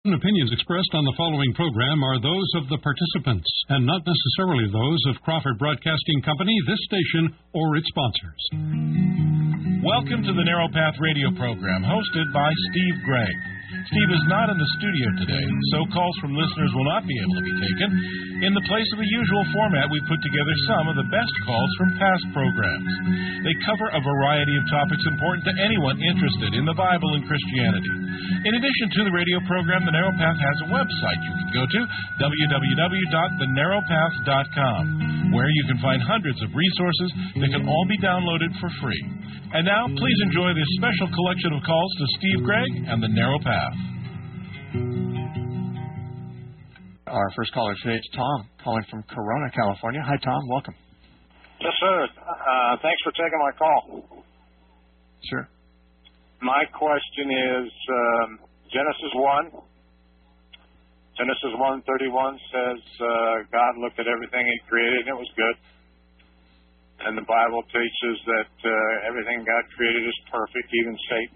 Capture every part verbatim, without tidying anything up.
Opinions expressed on the following program are those of the participants and not necessarily those of Crawford Broadcasting Company, this station, or its sponsors. Welcome to the Narrow Path Radio program, hosted by Steve Gregg. Steve is not in the studio today, so calls from listeners will not be able to be taken. In the place of the usual format, we put together some of the best calls from past programs. They cover a variety of topics important to anyone interested in the Bible and Christianity. In addition to the radio program, The Narrow Path has a website you can go to, w w w dot the narrow path dot com, where you can find hundreds of resources that can all be downloaded for free. And now, please enjoy this special collection of calls to Steve Gregg and The Narrow Path. Our first caller today is Tom, calling from Corona, California. Hi, Tom. Welcome. Yes, sir. Uh, thanks for taking my call. Sure. My question is um, Genesis one. Genesis one thirty-one says uh, God looked at everything He created and it was good. And the Bible teaches that uh, everything God created is perfect, even Satan.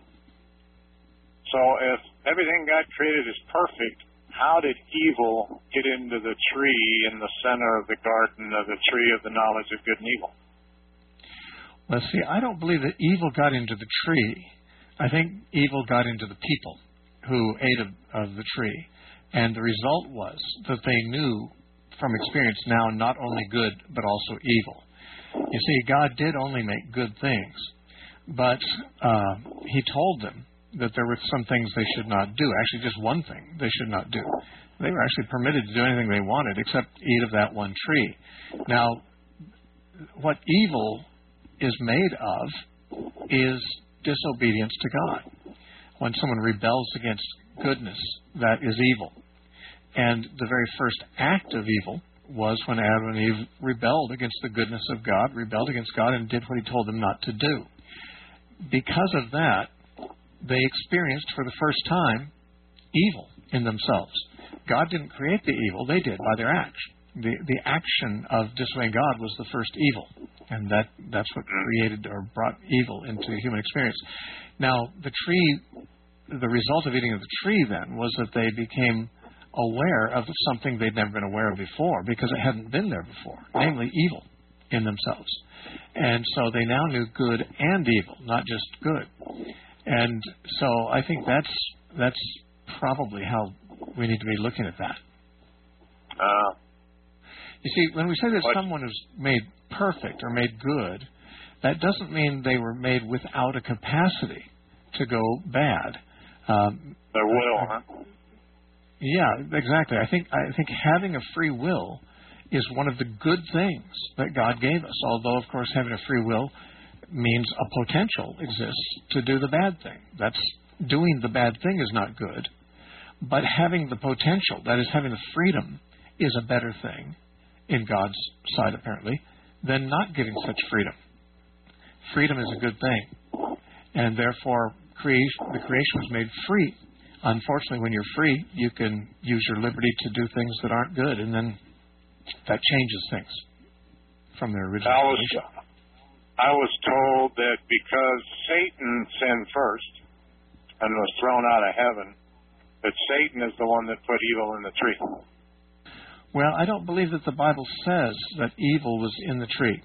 So if everything God created is perfect, how did evil get into the tree in the center of the garden of the tree of the knowledge of good and evil? Well, see, I don't believe that evil got into the tree. I think evil got into the people who ate of, of the tree. And the result was that they knew from experience now not only good, but also evil. You see, God did only make good things, but uh, He told them that there were some things they should not do. Actually, just one thing they should not do. They were actually permitted to do anything they wanted except eat of that one tree. Now, what evil is made of is disobedience to God. When someone rebels against goodness, that is evil. And the very first act of evil was when Adam and Eve rebelled against the goodness of God, rebelled against God, and did what He told them not to do. Because of that, they experienced for the first time evil in themselves. God didn't create the evil, they did by their action. The, the action of disobeying God was the first evil, and that, that's what created or brought evil into human experience. Now, the tree, the result of eating of the tree then was that they became aware of something they'd never been aware of before because it hadn't been there before, namely evil in themselves. And so they now knew good and evil, not just good. And so I think that's that's probably how we need to be looking at that. Uh, you see, when we say that what? someone is made perfect or made good, that doesn't mean they were made without a capacity to go bad. Um, their will, huh? Yeah, exactly. I think I think having a free will is one of the good things that God gave us. Although, of course, having a free will means a potential exists to do the bad thing. That's doing the bad thing is not good. But having the potential, that is having the freedom, is a better thing in God's side, apparently, than not giving such freedom. Freedom is a good thing. And therefore, creation, the creation was made free. Unfortunately, when you're free, you can use your liberty to do things that aren't good, and then that changes things from their original I was, condition. I was told that because Satan sinned first and was thrown out of heaven, that Satan is the one that put evil in the tree. Well, I don't believe that the Bible says that evil was in the tree.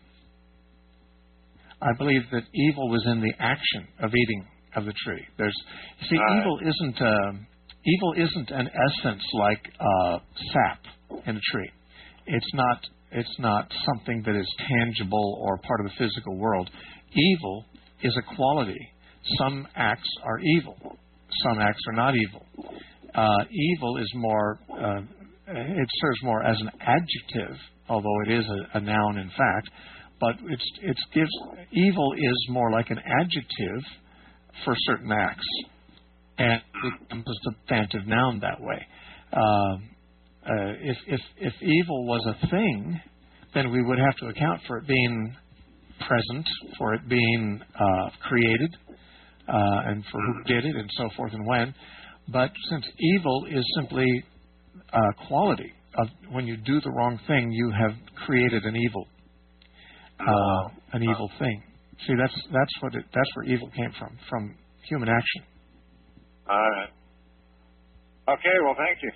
I believe that evil was in the action of eating of the tree. There's, you see, right. evil isn't uh, evil isn't an essence like uh, sap in a tree. It's not. It's not something that is tangible or part of the physical world. Evil is a quality. Some acts are evil. Some acts are not evil. Uh, evil is more. Uh, it serves more as an adjective, although it is a, a noun in fact. But it's it gives evil is more like an adjective for certain acts, and it becomes a substantive noun that way. Uh, uh, if, if if evil was a thing, then we would have to account for it being present, for it being uh, created, uh, and for who did it, and so forth and when. But since evil is simply a quality of when you do the wrong thing, you have created an evil, uh, an evil thing. See, that's that's what it, that's where evil came from, from human action. All right. Okay, well, thank you.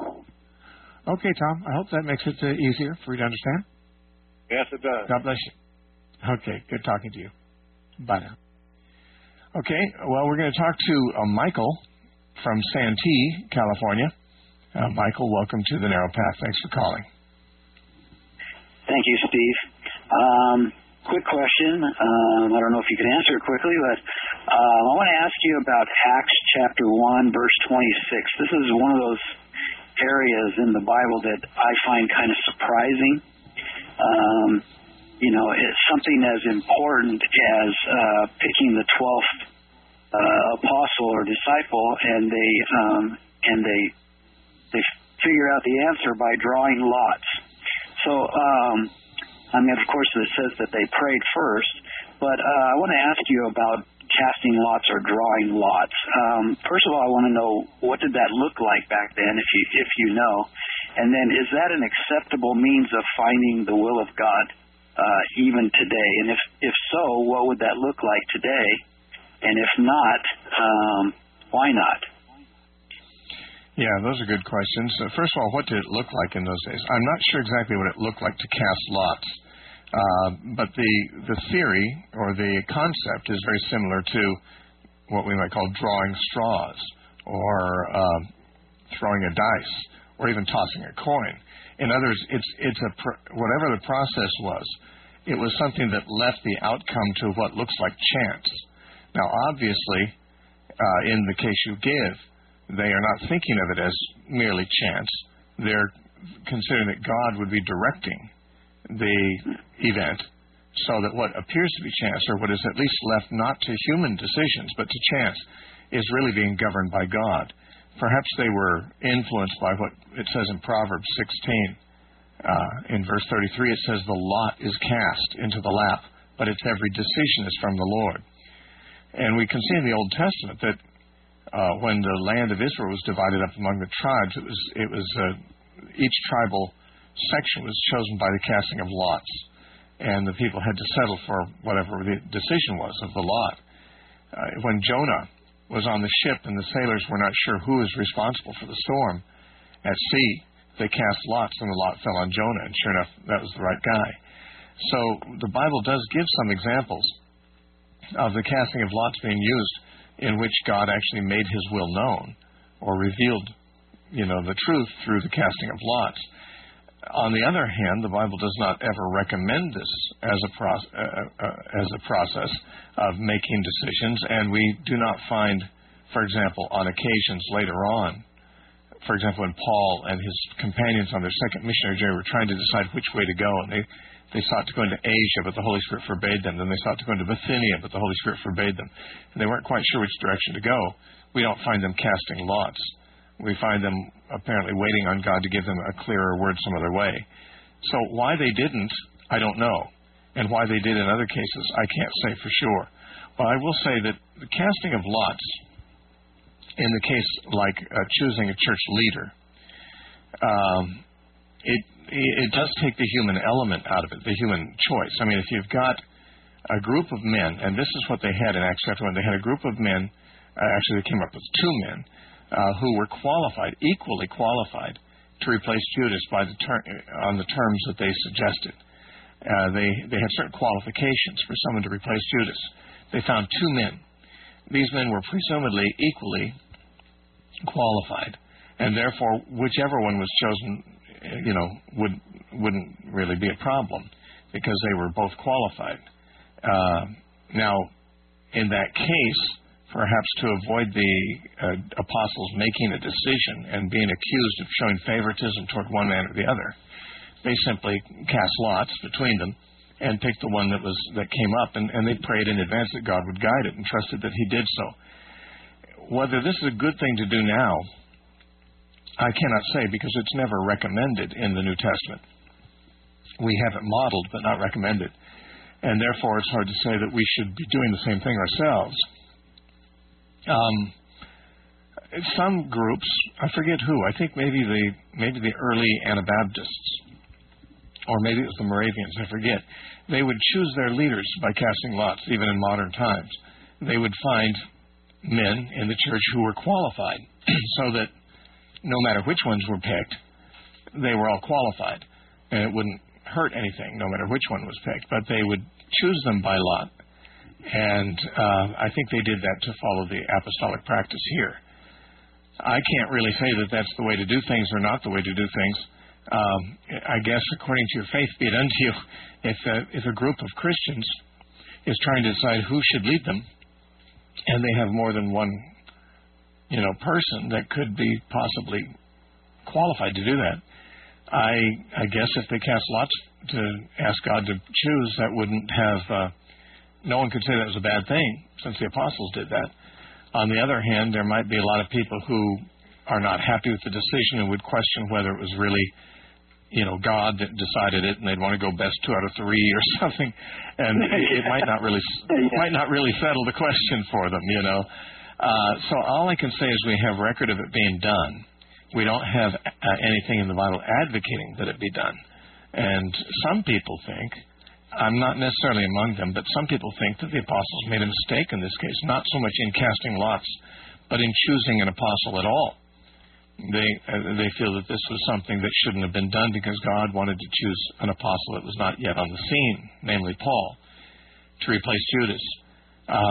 Okay, Tom. I hope that makes it uh, easier for you to understand. Yes, it does. God bless you. Okay, good talking to you. Bye now. Okay, well, we're going to talk to uh, Michael from Santee, California. Uh, Michael, welcome to the Narrow Path. Thanks for calling. Thank you, Steve. Um, quick question. Um, I don't know if you can answer it quickly, but uh, I want to ask you about Acts chapter one, verse twenty-six. This is one of those areas in the Bible that I find kind of surprising. Um, you know, it's something as important as uh, picking the twelfth uh, apostle or disciple, and they um, and they they figure out the answer by drawing lots. So, um, I mean, of course, it says that they prayed first, but uh, I want to ask you about casting lots or drawing lots. Um, first of all, I want to know, what did that look like back then, if you if you know? And then, is that an acceptable means of finding the will of God uh, even today? And if, if so, what would that look like today? And if not, um, why not? Yeah, those are good questions. Uh, first of all, what did it look like in those days? I'm not sure exactly what it looked like to cast lots. Uh, but the the theory or the concept is very similar to what we might call drawing straws or uh, throwing a dice or even tossing a coin. In other words, it's it's a pr- whatever the process was, it was something that left the outcome to what looks like chance. Now, obviously, uh, in the case you give, they are not thinking of it as merely chance. They're considering that God would be directing the event so that what appears to be chance, or what is at least left not to human decisions but to chance, is really being governed by God. Perhaps they were influenced by what it says in Proverbs sixteen. Uh, in verse thirty-three, it says, the lot is cast into the lap, but its every decision is from the Lord. And we can see in the Old Testament that uh, when the land of Israel was divided up among the tribes, it was, it was uh, each tribal section was chosen by the casting of lots, and the people had to settle for whatever the decision was of the lot. Uh, when Jonah was on the ship and the sailors were not sure who was responsible for the storm at sea, they cast lots, and the lot fell on Jonah, and sure enough, that was the right guy. So the Bible does give some examples of the casting of lots being used in which God actually made his will known or revealed, you know, the truth through the casting of lots. On the other hand, the Bible does not ever recommend this as a, pro- uh, uh, as a process of making decisions, and we do not find, for example, on occasions later on, for example, when Paul and his companions on their second missionary journey were trying to decide which way to go, and they, they sought to go into Asia, but the Holy Spirit forbade them. Then they sought to go into Bithynia, but the Holy Spirit forbade them. And they weren't quite sure which direction to go. We don't find them casting lots. We find them apparently waiting on God to give them a clearer word some other way. So why they didn't, I don't know. And why they did in other cases, I can't say for sure. But I will say that the casting of lots, in the case like uh, choosing a church leader, um, it, it does take the human element out of it, the human choice. I mean, if you've got a group of men, and this is what they had in Acts chapter one, they had a group of men, uh, actually they came up with two men, Uh, who were qualified, equally qualified, to replace Judas by the ter- on the terms that they suggested. Uh, they they had certain qualifications for someone to replace Judas. They found two men. These men were presumably equally qualified, and therefore whichever one was chosen, you know, would wouldn't really be a problem because they were both qualified. Uh, now, in that case, perhaps to avoid the uh, apostles making a decision and being accused of showing favoritism toward one man or the other, they simply cast lots between them and picked the one that was that came up, and, and they prayed in advance that God would guide it and trusted that he did so. Whether this is a good thing to do now, I cannot say, because it's never recommended in the New Testament. We have it modeled but not recommended, and therefore it's hard to say that we should be doing the same thing ourselves. Um, some groups, I forget who, I think maybe the maybe the early Anabaptists, or maybe it was the Moravians, I forget, they would choose their leaders by casting lots, even in modern times. They would find men in the church who were qualified, so that no matter which ones were picked, they were all qualified, and it wouldn't hurt anything no matter which one was picked, but they would choose them by lot. And uh, I think they did that to follow the apostolic practice here. I can't really say that that's the way to do things or not the way to do things. Um, I guess according to your faith be it unto you. If a, if a group of Christians is trying to decide who should lead them, and they have more than one, you know, person that could be possibly qualified to do that, I I guess if they cast lots to ask God to choose, that wouldn't have, uh, no one could say that was a bad thing, since the apostles did that. On the other hand, there might be a lot of people who are not happy with the decision and would question whether it was really, you know, God that decided it, and they'd want to go best two out of three or something, and it, it might not really might not really settle the question for them, you know. Uh, so all I can say is we have record of it being done. We don't have uh, anything in the Bible advocating that it be done. And some people think, I'm not necessarily among them, but some people think that the apostles made a mistake in this case, not so much in casting lots, but in choosing an apostle at all. They uh, they feel that this was something that shouldn't have been done because God wanted to choose an apostle that was not yet on the scene, namely Paul, to replace Judas. Um,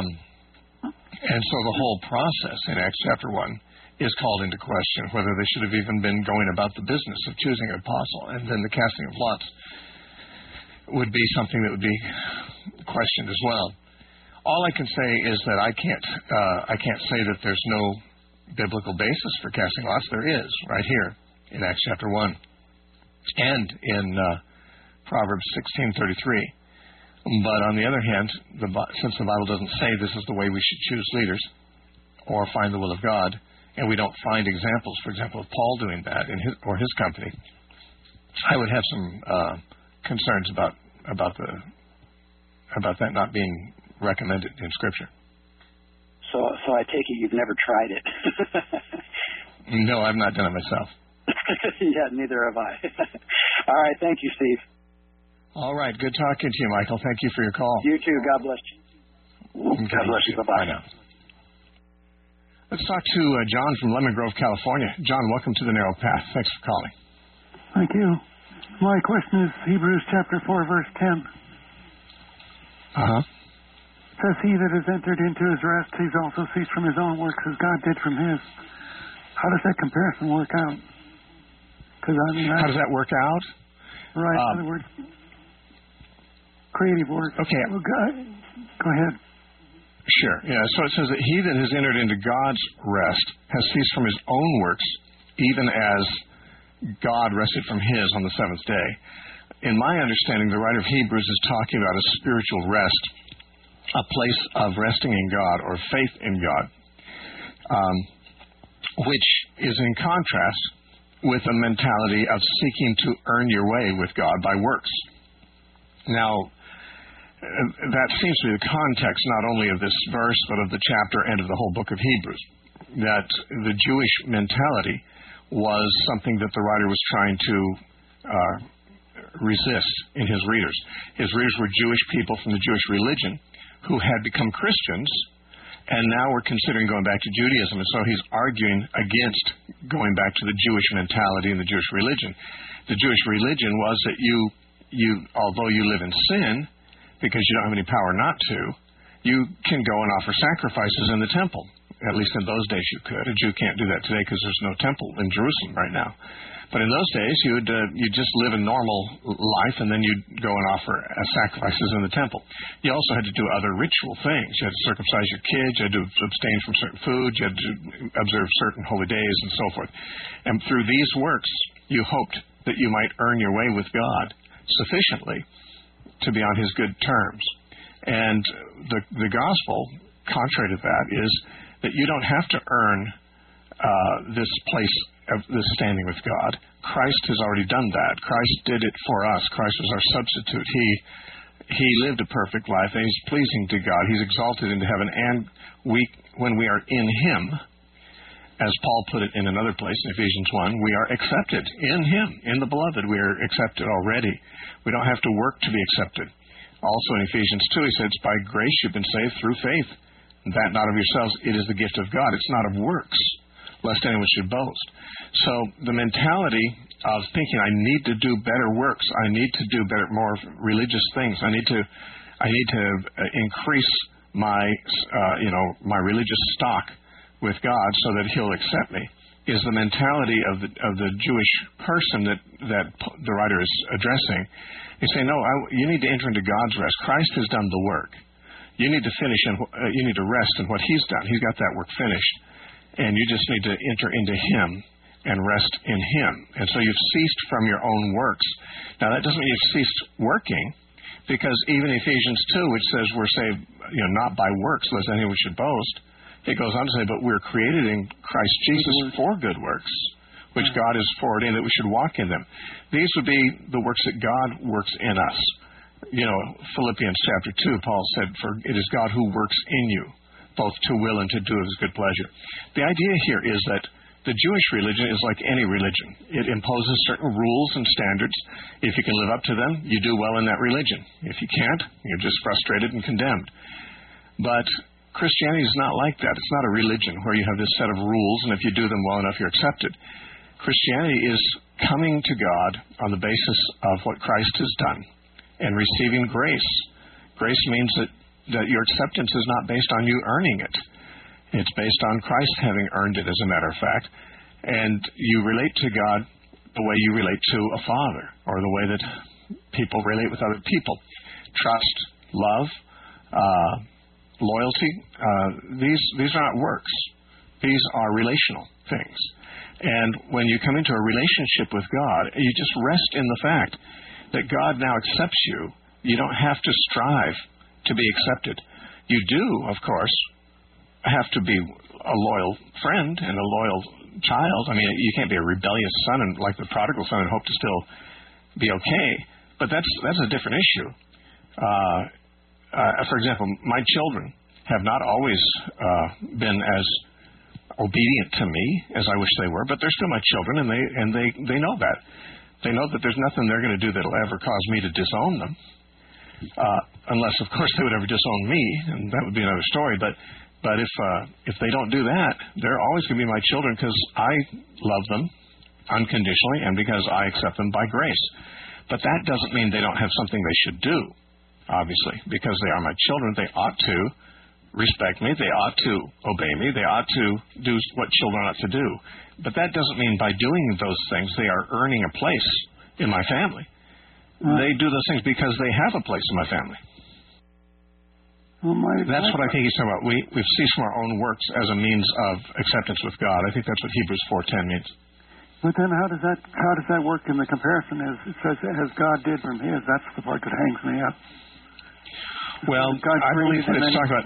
and so the whole process in Acts chapter one is called into question, whether they should have even been going about the business of choosing an apostle. And then the casting of lots would be something that would be questioned as well. All I can say is that I can't uh, I can't say that there's no biblical basis for casting lots. There is, right here in Acts chapter one and in uh, Proverbs sixteen thirty-three. But on the other hand, the, since the Bible doesn't say this is the way we should choose leaders or find the will of God, and we don't find examples, for example, of Paul doing that in his or his company, I would have some uh, concerns about about the about that not being recommended in Scripture. So, so I take it you've never tried it. No, I've not done it myself. Yeah, neither have I. All right, thank you, Steve. All right, good talking to you, Michael. Thank you for your call. You too. God bless you. Okay. God bless you. Bye-bye. Bye now. Let's talk to uh, John from Lemon Grove, California. John, welcome to the Narrow Path. Thanks for calling. Thank you. My question is Hebrews chapter four, verse ten. Uh-huh. Says he that has entered into his rest, he's also ceased from his own works as God did from his. How does that comparison work out? Because I mean, I, how does that work out? Right. Um, in other words, creative work. Okay. Well, go, go ahead. Sure. Yeah. So it says that he that has entered into God's rest has ceased from his own works, even as God rested from his on the seventh day. In my understanding, the writer of Hebrews is talking about a spiritual rest, a place of resting in God or faith in God, um, which is in contrast with a mentality of seeking to earn your way with God by works. Now, that seems to be the context not only of this verse, but of the chapter and of the whole book of Hebrews, that the Jewish mentality was something that the writer was trying to uh, resist in his readers. His readers were Jewish people from the Jewish religion who had become Christians and now were considering going back to Judaism. And so he's arguing against going back to the Jewish mentality and the Jewish religion. The Jewish religion was that you, you, although you live in sin, because you don't have any power not to, you can go and offer sacrifices in the temple. At least in those days you could. A Jew can't do that today because there's no temple in Jerusalem right now. But in those days, you would uh, you just live a normal life, and then you'd go and offer uh, sacrifices in the temple. You also had to do other ritual things. You had to circumcise your kids. You had to abstain from certain foods. You had to observe certain holy days and so forth. And through these works, you hoped that you might earn your way with God sufficiently to be on His good terms. And the the gospel, contrary to that, is that you don't have to earn uh, this place of this standing with God. Christ has already done that. Christ did it for us. Christ was our substitute. He he lived a perfect life, and He's pleasing to God. He's exalted into heaven, and we, when we are in Him, as Paul put it in another place in Ephesians one, we are accepted in Him, in the Beloved. We are accepted already. We don't have to work to be accepted. Also in Ephesians two, he says, by grace you've been saved through faith. That not of yourselves, it is the gift of God. It's not of works, lest anyone should boast. So the mentality of thinking I need to do better works, I need to do better, more religious things, I need to, I need to increase my, uh, you know, my religious stock with God so that He'll accept me, is the mentality of the of the Jewish person that that the writer is addressing. He's saying, no, I, you need to enter into God's rest. Christ has done the work. You need to finish and uh, you need to rest in what He's done. He's got that work finished, and you just need to enter into Him and rest in Him. And so you've ceased from your own works. Now that doesn't mean you've ceased working, because even Ephesians two, which says we're saved, you know, not by works, lest anyone should boast, it goes on to say, but we're created in Christ Jesus for good works, which God has forwarded that we should walk in them. These would be the works that God works in us. You know, Philippians chapter two, Paul said, for it is God who works in you, both to will and to do of His good pleasure. The idea here is that the Jewish religion is like any religion. It imposes certain rules and standards. If you can live up to them, you do well in that religion. If you can't, you're just frustrated and condemned. But Christianity is not like that. It's not a religion where you have this set of rules, and if you do them well enough, you're accepted. Christianity is coming to God on the basis of what Christ has done and receiving grace. Grace means that, that your acceptance is not based on you earning it. It's based on Christ having earned it, as a matter of fact. And you relate to God the way you relate to a father, or the way that people relate with other people. Trust, love, uh, loyalty, uh, these these are not works. These are relational things. And when you come into a relationship with God, you just rest in the fact that God now accepts you. You don't have to strive to be accepted. You do, of course, have to be a loyal friend and a loyal child. I mean, you can't be a rebellious son and like the prodigal son and hope to still be okay. But that's that's a different issue. Uh, uh, for example, my children have not always uh, been as obedient to me as I wish they were, but they're still my children, and they and they they know that. They know that there's nothing they're going to do that'll ever cause me to disown them, uh, unless, of course, they would ever disown me, and that would be another story. But but if uh, if they don't do that, they're always going to be my children because I love them unconditionally and because I accept them by grace. But that doesn't mean they don't have something they should do, obviously, because they are my children. They ought to respect me. They ought to obey me. They ought to do what children ought to do. But that doesn't mean by doing those things they are earning a place in my family. Uh, they do those things because they have a place in my family. Well, my, that's my, what I think he's talking about. We, we've ceased from our own works as a means of acceptance with God. I think that's what Hebrews four ten means. But then how does that how does that work in the comparison? As it says, as God did from His, that's the part that hangs me up. Well, God I believe it's many, talking about...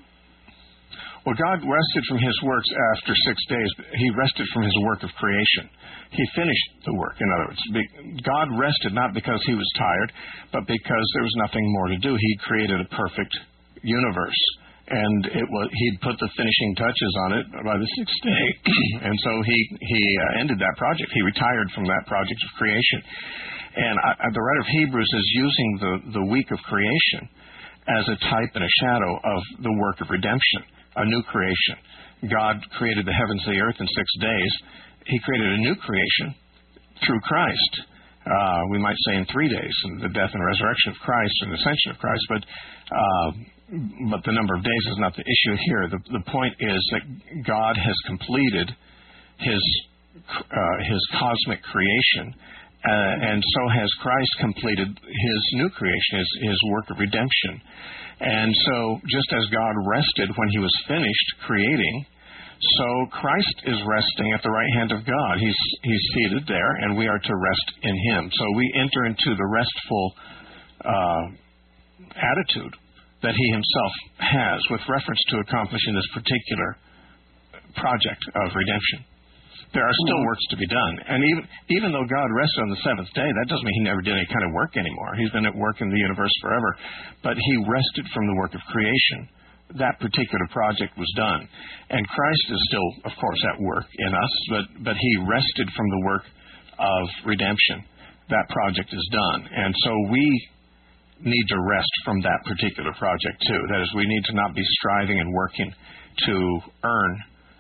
Well, God rested from His works after six days. He rested from His work of creation. He finished the work, in other words. God rested not because He was tired, but because there was nothing more to do. He created a perfect universe, and it was, He'd put the finishing touches on it by the sixth day. And so He, he uh, ended that project. He retired from that project of creation. And I, the writer of Hebrews is using the, the week of creation as a type and a shadow of the work of redemption. A new creation. God created the heavens and the earth in six days. He created a new creation through Christ. Uh, we might say in three days, in the death and resurrection of Christ and ascension of Christ. But uh, but the number of days is not the issue here. The, the point is that God has completed His uh, His cosmic creation, uh, and so has Christ completed His new creation, His His work of redemption. And so, just as God rested when He was finished creating, so Christ is resting at the right hand of God. He's He's seated there, and we are to rest in Him. So we enter into the restful uh, attitude that He Himself has with reference to accomplishing this particular project of redemption. There are still works to be done. And even even though God rested on the seventh day, that doesn't mean He never did any kind of work anymore. He's been at work in the universe forever. But He rested from the work of creation. That particular project was done. And Christ is still, of course, at work in us, but, but He rested from the work of redemption. That project is done. And so we need to rest from that particular project too. That is, we need to not be striving and working to earn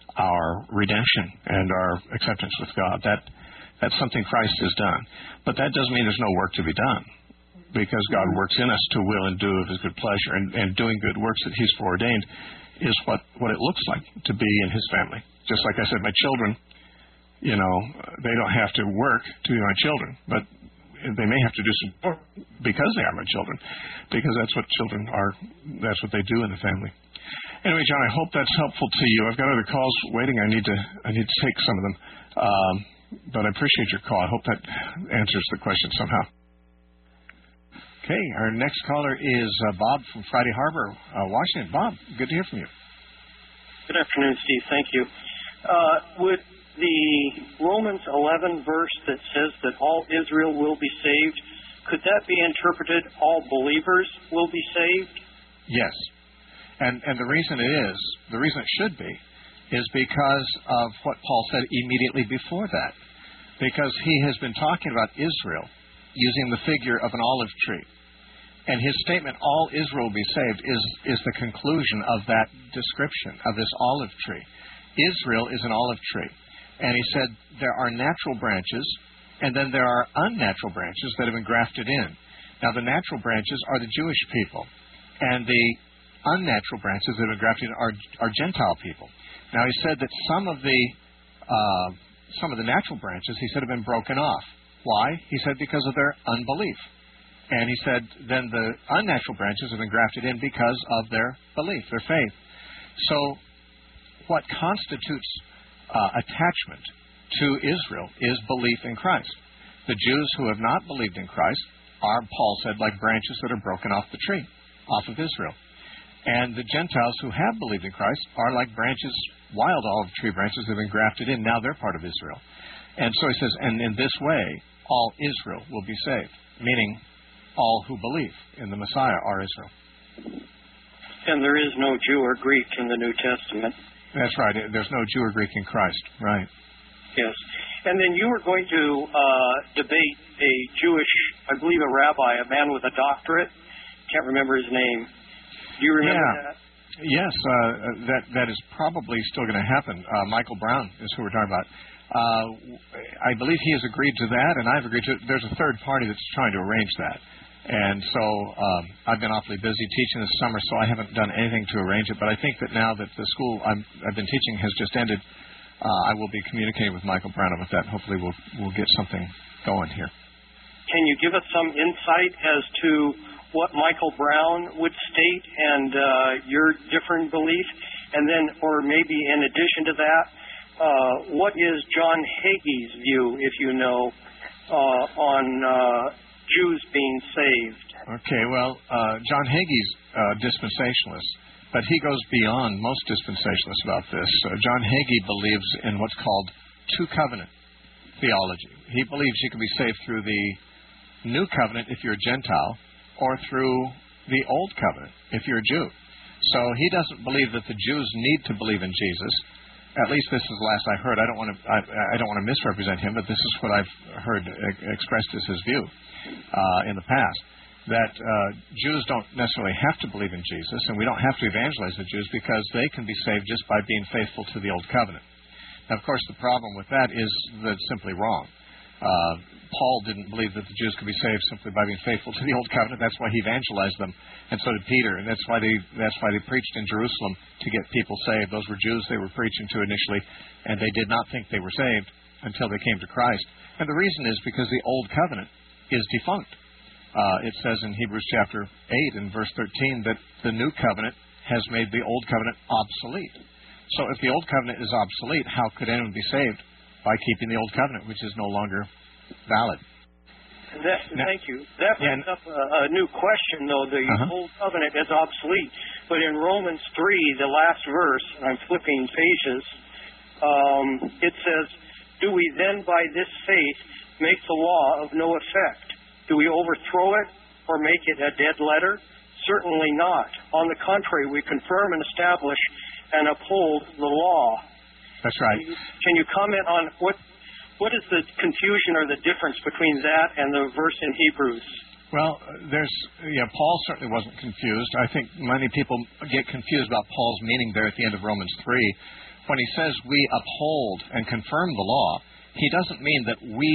our redemption and our acceptance with God. That that's something Christ has done. But that doesn't mean there's no work to be done, because God works in us to will and do of His good pleasure, and, and doing good works that He's foreordained is what, what it looks like to be in His family. Just like I said, my children, you know, they don't have to work to be my children, but they may have to do some work because they are my children, because that's what children are, that's what they do in the family. Anyway, John, I hope that's helpful to you. I've got other calls waiting. I need to I need to take some of them, um, but I appreciate your call. I hope that answers the question somehow. Okay, our next caller is uh, Bob from Friday Harbor, uh, Washington. Bob, good to hear from you. Good afternoon, Steve. Thank you. Uh, would the Romans eleven verse that says that all Israel will be saved, could that be interpreted all believers will be saved? Yes. And and the reason it is, the reason it should be, is because of what Paul said immediately before that. Because he has been talking about Israel using the figure of an olive tree. And his statement, all Israel will be saved, is, is the conclusion of that description of this olive tree. Israel is an olive tree. And he said there are natural branches, and then there are unnatural branches that have been grafted in. Now, the natural branches are the Jewish people, and the unnatural branches that have been grafted in are, are Gentile people. Now, he said that some of the uh, some of the natural branches, he said, have been broken off. Why? He said because of their unbelief. And he said then the unnatural branches have been grafted in because of their belief, their faith. So what constitutes uh, attachment to Israel is belief in Christ. The Jews who have not believed in Christ are, Paul said, like branches that are broken off the tree, off of Israel. And the Gentiles who have believed in Christ are like branches, wild olive tree branches that have been grafted in. Now they're part of Israel. And so he says, and in this way, all Israel will be saved, meaning all who believe in the Messiah are Israel. And there is no Jew or Greek in the New Testament. That's right. There's no Jew or Greek in Christ. Right. Yes. And then you were going to uh, debate a Jewish, I believe a rabbi, a man with a doctorate. Can't remember his name. Do you remember yeah. that? Yes, uh, that that is probably still going to happen. Uh, Michael Brown is who we're talking about. Uh, I believe he has agreed to that, and I've agreed to it. There's a third party that's trying to arrange that. And so um, I've been awfully busy teaching this summer, so I haven't done anything to arrange it. But I think that now that the school I'm, I've been teaching has just ended, uh, I will be communicating with Michael Brown about that. Hopefully we'll we'll get something going here. Can you give us some insight as to what Michael Brown would state and uh, your different belief? And then, or maybe in addition to that, uh, what is John Hagee's view, if you know, uh, on uh, Jews being saved? Okay, well, uh, John Hagee's uh, dispensationalist, but he goes beyond most dispensationalists about this. Uh, John Hagee believes in what's called two-covenant theology. He believes you can be saved through the new covenant if you're a Gentile, or through the old covenant if you're a Jew. So he doesn't believe that the Jews need to believe in Jesus. At least this is the last I heard. I don't want to I, I don't want to misrepresent him, but this is what I've heard expressed as his view uh, in the past. That uh, Jews don't necessarily have to believe in Jesus, and we don't have to evangelize the Jews because they can be saved just by being faithful to the old covenant. Now, of course, the problem with that is that it's simply wrong. Uh, Paul didn't believe that the Jews could be saved simply by being faithful to the old covenant. That's why he evangelized them, and so did Peter. And that's why they that's why they preached in Jerusalem to get people saved. Those were Jews they were preaching to initially, and they did not think they were saved until they came to Christ. And the reason is because the old covenant is defunct. Uh, it says in Hebrews chapter eight and verse thirteen that the new covenant has made the old covenant obsolete. So if the old covenant is obsolete, how could anyone be saved? By keeping the old covenant, which is no longer valid. That, now, thank you. That brings yeah, up a, a new question, though. The uh-huh. old covenant is obsolete. But in Romans three, the last verse, and I'm flipping pages, um, it says, do we then by this faith make the law of no effect? Do we overthrow it or make it a dead letter? Certainly not. On the contrary, we confirm and establish and uphold the law. That's right. Can you, can you comment on what what is the confusion or the difference between that and the verse in Hebrews? Well, there's yeah. Paul certainly wasn't confused. I think many people get confused about Paul's meaning there at the end of Romans three, when he says we uphold and confirm the law, he doesn't mean that we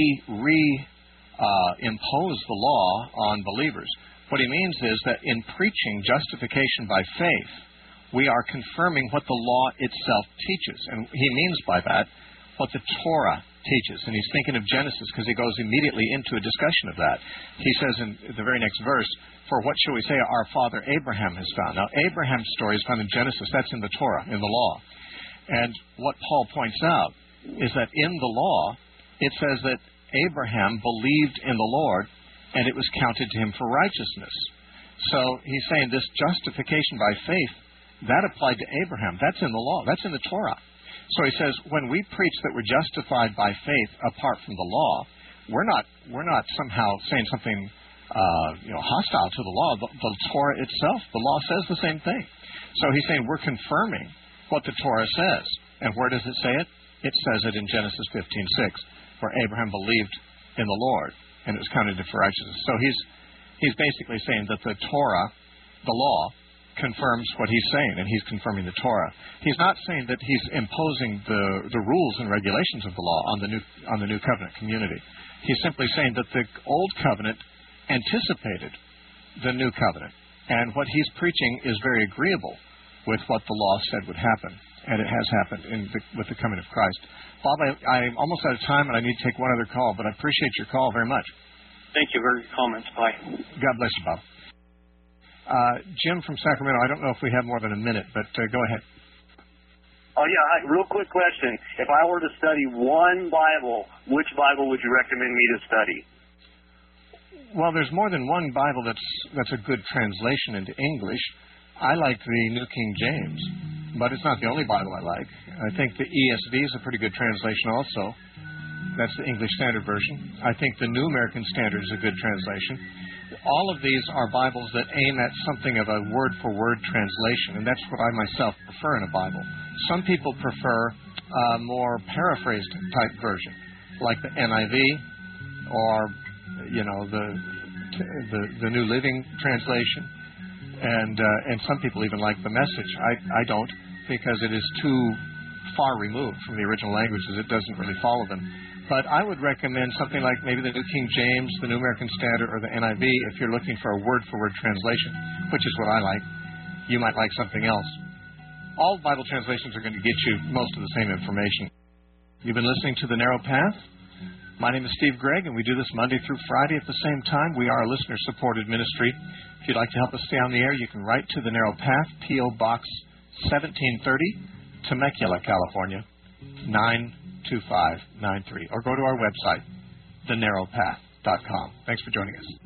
re-impose uh, the law on believers. What he means is that in preaching justification by faith, we are confirming what the law itself teaches. And he means by that what the Torah teaches. And he's thinking of Genesis because he goes immediately into a discussion of that. He says in the very next verse, for what shall we say our father Abraham has found? Now, Abraham's story is found in Genesis. That's in the Torah, in the law. And what Paul points out is that in the law, it says that Abraham believed in the Lord, and it was counted to him for righteousness. So he's saying this justification by faith, that applied to Abraham. That's in the law. That's in the Torah. So he says, when we preach that we're justified by faith apart from the law, we're not we're not somehow saying something uh, you know hostile to the law. The, the Torah itself, the law says the same thing. So he's saying we're confirming what the Torah says. And where does it say it? It says it in Genesis fifteen six, where Abraham believed in the Lord, and it was counted for righteousness. So he's he's basically saying that the Torah, the law, confirms what he's saying, and he's confirming the Torah. He's not saying that he's imposing the, the rules and regulations of the law on the new on the new covenant community. He's simply saying that the old covenant anticipated the new covenant, and what he's preaching is very agreeable with what the law said would happen, and it has happened in the, with the coming of Christ. Bob, I, I'm almost out of time, and I need to take one other call, but I appreciate your call very much. Thank you for your comments. Bye. God bless you, Bob. Uh, Jim from Sacramento, I don't know if we have more than a minute, but uh, go ahead. Oh, yeah, hi, real quick question. If I were to study one Bible, which Bible would you recommend me to study? Well, there's more than one Bible that's that's a good translation into English. I like the New King James, but it's not the only Bible I like. I think the E S V is a pretty good translation also. That's the English Standard Version. I think the New American Standard is a good translation. All of these are Bibles that aim at something of a word-for-word translation, and that's what I myself prefer in a Bible. Some people prefer a more paraphrased type version, like the N I V or, you know, the the, the New Living Translation, and uh, and some people even like the Message. I, I don't, because it is too far removed from the original languages. It doesn't really follow them. But I would recommend something like maybe the New King James, the New American Standard, or the N I V if you're looking for a word-for-word translation, which is what I like. You might like something else. All Bible translations are going to get you most of the same information. You've been listening to The Narrow Path. My name is Steve Gregg, and we do this Monday through Friday at the same time. We are a listener-supported ministry. If you'd like to help us stay on the air, you can write to The Narrow Path, P O. Box seventeen thirty, Temecula, California, nine two five nine three, or go to our website, the narrow path dot com. Thanks for joining us.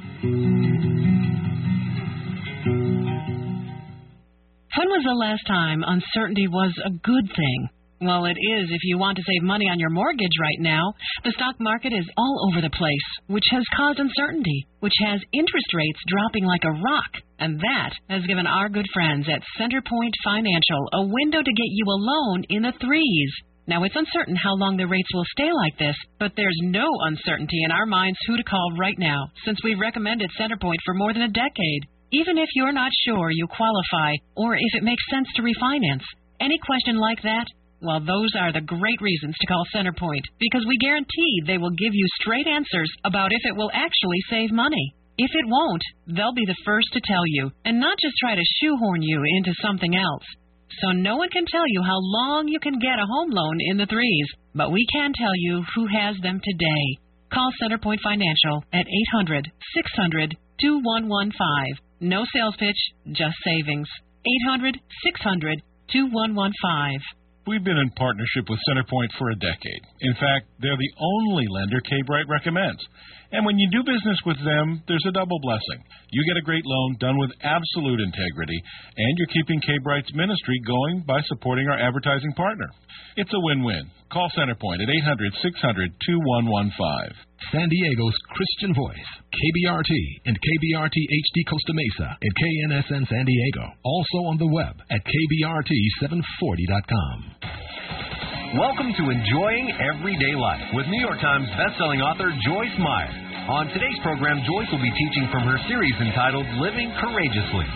When was the last time uncertainty was a good thing? Well, it is if you want to save money on your mortgage right now. The stock market is all over the place, which has caused uncertainty, which has interest rates dropping like a rock. And that has given our good friends at Centerpoint Financial a window to get you a loan in the threes. Now, it's uncertain how long the rates will stay like this, but there's no uncertainty in our minds who to call right now, since we've recommended Centerpoint for more than a decade. Even if you're not sure you qualify, or if it makes sense to refinance, any question like that, well, those are the great reasons to call Centerpoint, because we guarantee they will give you straight answers about if it will actually save money. If it won't, they'll be the first to tell you, and not just try to shoehorn you into something else. So no one can tell you how long you can get a home loan in the threes, but we can tell you who has them today. Call Centerpoint Financial at eight hundred, six hundred, two one one five. No sales pitch, just savings. eight hundred, six hundred, two one one five. We've been in partnership with Centerpoint for a decade. In fact, they're the only lender K-Bright recommends. And when you do business with them, there's a double blessing. You get a great loan done with absolute integrity, and you're keeping K-Bright's ministry going by supporting our advertising partner. It's a win-win. Call Centerpoint at eight hundred, six hundred, two one one five. San Diego's Christian Voice, K B R T and K B R T H D Costa Mesa and K N S N San Diego. Also on the web at K B R T seven forty dot com. Welcome to Enjoying Everyday Life with New York Times bestselling author Joyce Meyer. On today's program, Joyce will be teaching from her series entitled Living Courageously.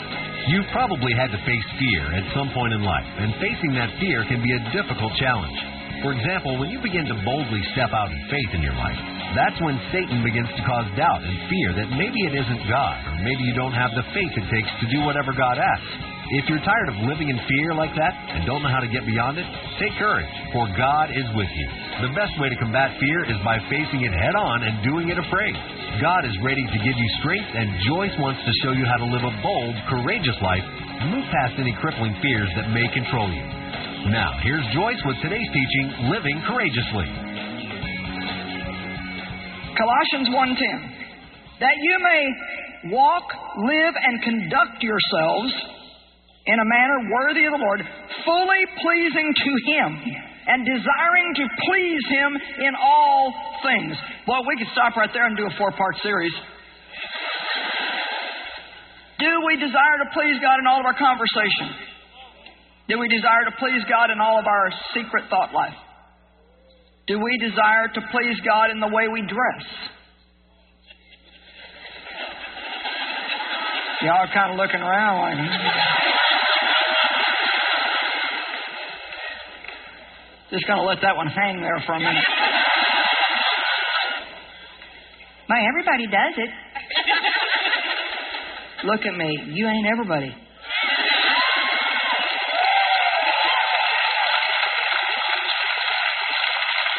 You've probably had to face fear at some point in life, and facing that fear can be a difficult challenge. For example, when you begin to boldly step out in faith in your life, that's when Satan begins to cause doubt and fear that maybe it isn't God, or maybe you don't have the faith it takes to do whatever God asks. If you're tired of living in fear like that and don't know how to get beyond it, take courage, for God is with you. The best way to combat fear is by facing it head on and doing it afraid. God is ready to give you strength, and Joyce wants to show you how to live a bold, courageous life and move past any crippling fears that may control you. Now, here's Joyce with today's teaching, Living Courageously. Colossians one ten, that you may walk, live, and conduct yourselves in a manner worthy of the Lord, fully pleasing to Him, and desiring to please Him in all things. Well, we could stop right there and do a four-part series. Do we desire to please God in all of our conversation? Do we desire to please God in all of our secret thought life? Do we desire to please God in the way we dress? Y'all are kind of looking around like, just going to let that one hang there for a minute. Man, everybody does it. Look at me. You ain't everybody.